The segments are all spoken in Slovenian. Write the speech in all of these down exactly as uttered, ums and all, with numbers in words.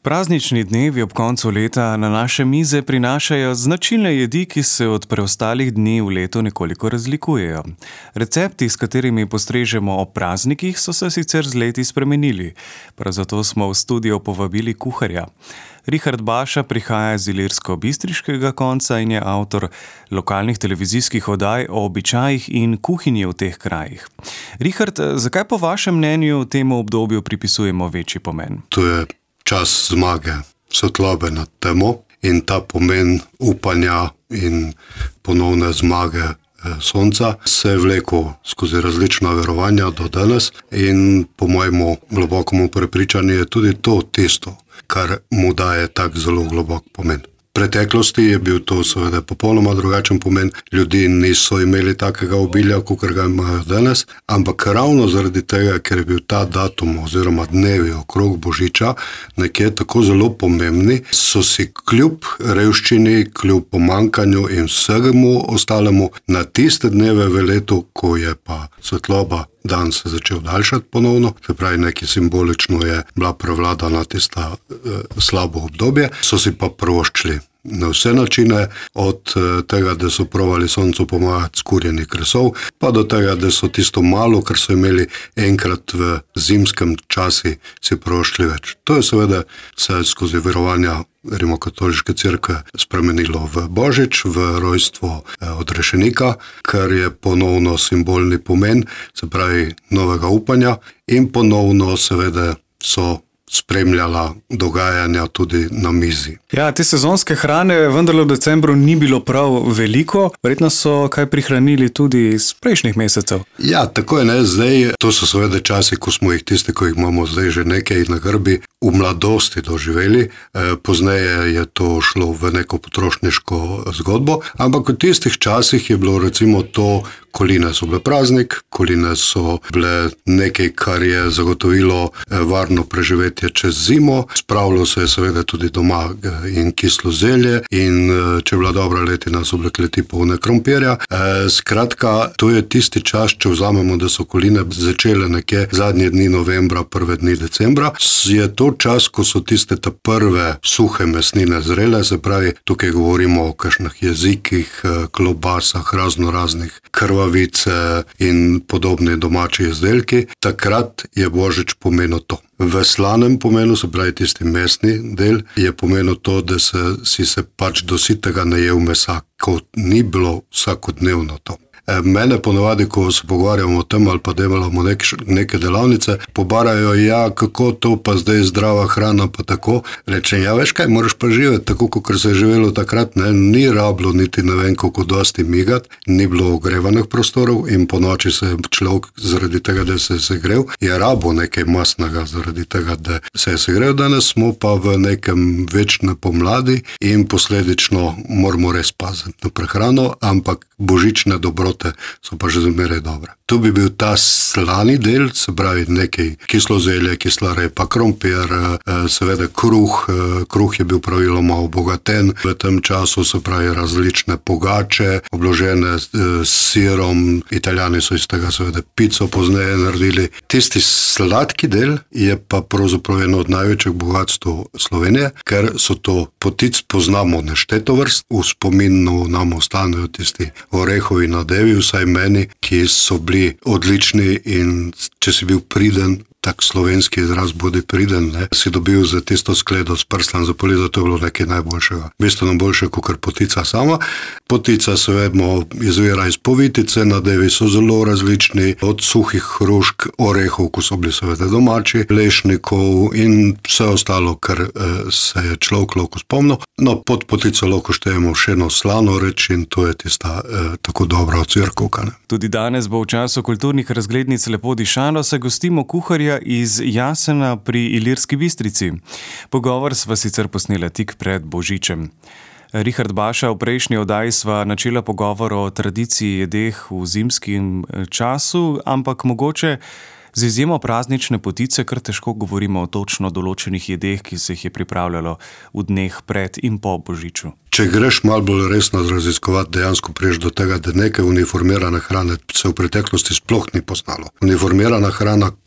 Praznični dnevi ob koncu leta na naše mize prinašajo značilne jedi, ki se od preostalih dni v letu nekoliko razlikujejo. Recepti, s katerimi postrežemo ob praznikih, so se sicer z leti spremenili. Prav zato smo v studio povabili kuharja. Richard Baša prihaja iz ilirsko-bistriškega konca in je avtor lokalnih televizijskih oddaj o običajih in kuhinji v teh krajih. Richard, zakaj po vašem mnenju temu obdobju pripisujemo večji pomen? To je čas zmage, svetlobe nad temo in ta pomen upanja in ponovne zmage sonca se je vlekel skozi različna verovanja do danes in po mojemu globokomu prepričanju je tudi to tisto, kar mu daje tak zelo globok pomen. V preteklosti je bil to seveda popolnoma drugačen pomen, ljudi niso imeli takega obilja, kakor ga imajo danes, ampak ravno zaradi tega, ker je bil ta datum oziroma dnevi okrog Božiča nekje tako zelo pomembni, so si kljub revščini, kljub pomankanju in vsemu ostalemu na tiste dneve v letu, ko je pa svetloba dan se začel daljšati ponovno, se pravi nekaj simbolično je bila prevladana tista e, slabo obdobje, so si pa proščili na vse načine, od tega, da so provali soncu pomagati skurjeni kresov, pa do tega, da so tisto malo, kar so imeli enkrat v zimskem časi, si proščili več. To je seveda se skozi verovanja Rimokatoliške cerkve spremenilo v Božič, v rojstvo odrešenika, kar je ponovno simbolni pomen, se pravi novega upanja in ponovno seveda so spremljala dogajanja tudi na mizi. Ja, te sezonske hrane vendarle v decembru ni bilo prav veliko, verjetno so kaj prihranili tudi iz prejšnjih mesecev. Ja, tako je ne, zdaj, to so seveda časi, ko smo jih tisti, ko jih imamo zdaj že nekaj na grbi, v mladosti doživeli, e, pozneje je to šlo v neko potrošniško zgodbo, ampak v tistih časih je bilo recimo to, koline so bile praznik, koline so bile nekaj, kar je zagotovilo varno preživetje čez zimo, spravilo se je seveda tudi doma in kislo zelje in če je bila dobra letina, so bile kleti polne krompirja. E, skratka, to je tisti čas, če vzamemo, da so koline začele nekje zadnje dni novembra, prve dni decembra, je to čas, ko so tiste ta prve suhe mesnine zrele, se pravi, tukaj govorimo o kakšnih jezikih, klobasah, razno raznih krvavice in podobni domači izdelki. Takrat je Božič pomenil to. V slanem pomenu, se pravi tisti mesni del, je pomenil to, da se, si se pač do sitega najel mesa, ko ni bilo vsakodnevno to. Mene ponovadi, ko se pogovarjamo o tem ali pa delamo nek, neke delavnice, pobarajo, ja, kako to pa zdaj zdrava hrana pa tako. Rečem, ja, veš kaj, moraš pa živeti tako, kot se je živelo takrat, ne, ni rablo niti ne vem koliko dosti migati, ni bilo ogrevanih prostorov in po noči se je človek zaradi tega, da se je segrel, je rabo nekaj masnega zaradi tega, da se je segrel. Danes smo pa v nekem večne pomladi in posledično moramo res paziti na prehrano, ampak božične dobrote so pa že zmeraj dobre. Tu bi bil ta slani del, se pravi nekaj kislo zelje, kisla repa, krompir, seveda kruh, kruh je bil praviloma obogaten, v tem času se pravi različne pogače, obložene s sirom, Italijani so iz tega seveda pico pozneje naredili. Tisti sladki del je pa pravzaprav eno od največjih bogatstv Slovenije, ker so to potic poznamo nešteto vrst, v spominu nam ostanejo tisti orehovi nadevi, vsaj meni, ki so bili odlični in če si bil priden, tak slovenski izraz bodi priden, ne, si dobil za tisto skledo s prstan za polizo, to je bilo nekaj najboljšega. Bistveno boljše, kot potica sama. Potica se vedno izvira iz povitice, nadevi so zelo različni, od suhih hrušk, orehov, ko so bili seveda domači, lešnikov in vse ostalo, kar eh, se je človek lahko spomnil. No, pod potico lahko štejemo še eno slano reč in to je tista eh, tako dobra ocvirkovka. Tudi danes bo v času kulturnih razglednic lepo dišano, se gostimo kuharja iz Jasena pri Ilirski Bistrici. Pogovor sva sicer posnela tik pred Božičem. Richard Baša, v prejšnji oddaji sva načela pogovor o tradiciji jedeh v zimskem času, ampak mogoče z izjemo praznične potice kar težko govorimo o točno določenih jedeh, ki se jih je pripravljalo v dneh pred in po Božiču. Če greš malo bolj resno raziskovati, dejansko priješ do tega, da nekaj uniformirane hrane se v preteklosti sploh ni poznalo. Uniformirana hrana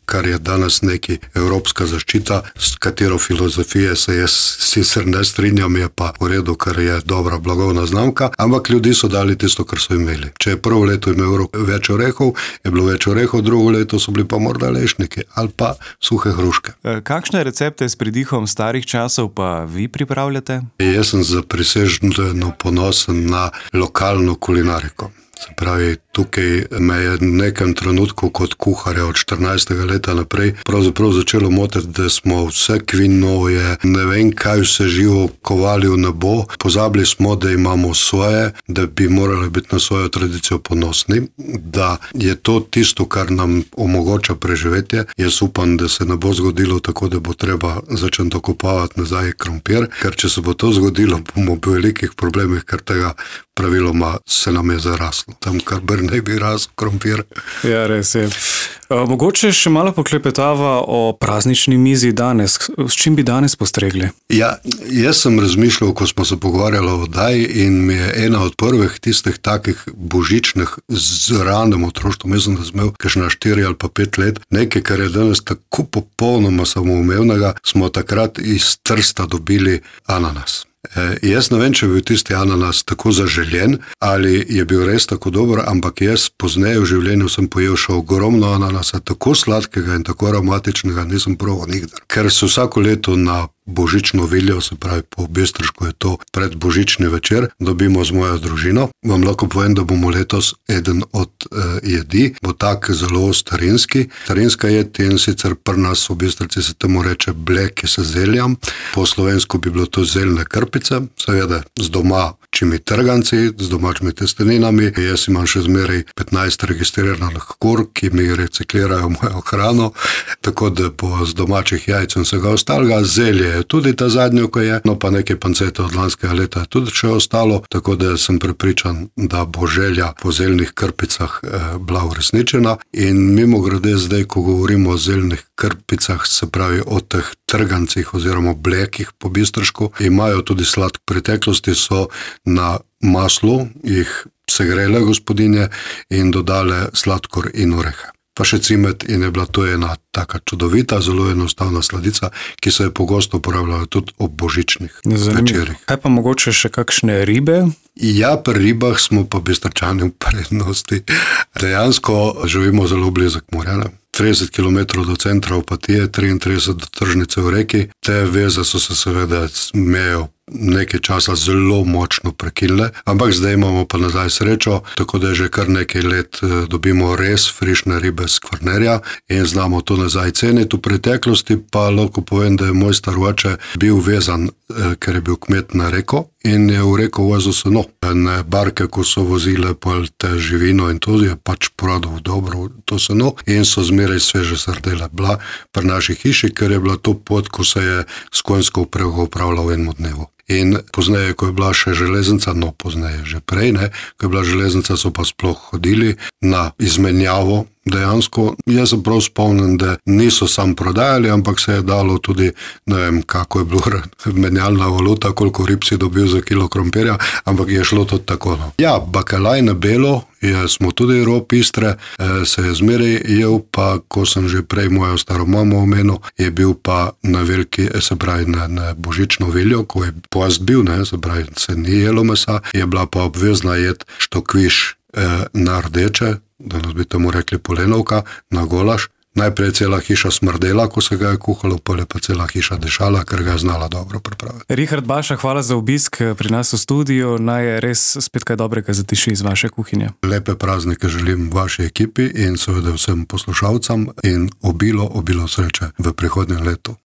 kar je danes neki evropska zaščita, s katero filozofije se jaz sicer ne strinjam, je pa v redu, ker je dobra blagovna znamka, ampak ljudi so dali tisto, kar so imeli. Če je prvo leto imel več orehov, je bilo več orehov, drugo leto so bili pa morda lešniki ali pa suhe hruške. Kakšne recepte s pridihom starih časov pa vi pripravljate? Jaz sem zapriseženo ponosen na lokalno kulinariko. Se pravi, tukaj me je v nekem trenutku kot kuharja od štirinajstega leta naprej pravzaprav začelo motiti, da smo vse kvinoje, ne vem kaj vse živo kovali v nebo, pozabili smo, da imamo svoje, da bi morali biti na svojo tradicijo ponosni, da je to tisto, kar nam omogoča preživetje. Jaz upam, da se ne bo zgodilo tako, da bo treba začeti dokopavati nazaj krompir, ker če se bo to zgodilo, bomo v velikih problemih, ker tega praviloma se nam je zaraslo. Tam, kar br ne bi rasel krompir. Ja, res je. Mogoče še malo poklepetava o praznični mizi danes. S čim bi danes postregli? Ja, jaz sem razmišljal, ko smo se pogovarjali o oddaji in mi je ena od prvih tistih takih božičnih z ranem otroštvom, mislim, da sem imel kakšna štiri ali pa pet let, nekaj, kar je danes tako popolnoma samoumevnega, smo takrat iz Trsta dobili ananas. E, jaz ne vem, če je bil tisti ananas tako zaželjen ali je bil res tako dober, ampak jaz pozneje v življenju sem pojel še ogromno ananasa, tako sladkega in tako aromatičnega nisem probal nikdar. Ker se vsako leto na božično viljo, se pravi po Bistrišku je to predbožični večer, dobimo z mojo družino. Vam lahko povem, da bomo letos eden od uh, jedi, bo tak zelo starinski. Starinska jed in sicer pri nas v Bistrici se temu reče bleki se zeljam, po slovensko bi bilo to zeljne krpice, seveda z doma čimi trganci, z domačimi testeninami. Jaz imam še zmeraj petnajst registriranih kur, ki mi reciklirajo mojo hrano, tako da bo z domačih jajc in vsega ostalega. Zelje je tudi ta zadnjo, ko je, no pa nekaj pancete od lanskega leta je tudi še ostalo, tako da sem prepričan, da bo želja po zeljnih krpicah eh, bila uresničena. In mimogrede zdaj, ko govorimo o zeljnih krpicah, se pravi o teh trgancih oziroma blekih po Bistrišku, imajo tudi sladk preteklosti, so na maslu jih segrele gospodinje in dodale sladkor in orehe. Pa še cimet in je bila to ena taka čudovita, zelo enostavna sladica, ki se je pogosto uporabljala tudi ob božičnih večerih. Kaj pa mogoče še kakšne ribe? Ja, pri ribah smo pa Bistričani v prednosti. Dejansko živimo zelo blizu morja. trideset kilometrov do centra Opatije, triintrideset do tržnice v Reki. Te veze so se seveda mejo nekaj časa zelo močno prekinile, ampak zdaj imamo pa nazaj srečo, tako da že kar nekaj let dobimo res frišne ribe z Kvarnerja in znamo to nazaj ceniti. V preteklosti pa lahko povem, da je moj star oče bil vezan, ker je bil kmet na Reko in je v Reko vozil seno. Ne barke, ko so vozile pol te živino in to je pač prodal dobro to seno in so zmeraj sveže srdele bila pri naši hiši, ker je bila to pot, ko se je s konjsko vprego upravljal v enem dnevu. In pozneje, ko je bila še železnica, no pozneje že prej, ne, ko je bila železnica, so pa sploh hodili na izmenjavo dejansko. Jaz se prav spomnim, da niso sam prodajali, ampak se je dalo tudi, ne vem, kako je bilo menjalna valuta, koliko rib si dobil za kilo krompirja, ampak je šlo tudi tako. No. Ja, bakalaj na belo, je, smo tudi rob Istre, e, se je zmeraj jel, pa ko sem že prej mojo staro mamo omenil, je bil pa na veliki, se pravi na, na božično viljo, ko je post bil, ne, se pravi, se ni jelo mesa, je bila pa obvezna jed štokviš e, na rdeče, da nas bi temu rekli polenovka, na golaž. Najprej je cela hiša smrdela, ko se ga je kuhalo, pa je pa cela hiša dešala, ker ga je znala dobro pripraviti. Richard Baša, hvala za obisk pri nas v studiu. Naj je res spet kaj dobrega zatiši iz vaše kuhinje. Lepe praznike želim vaši ekipi in seveda vsem poslušalcem in obilo, obilo sreče v prihodnjem letu.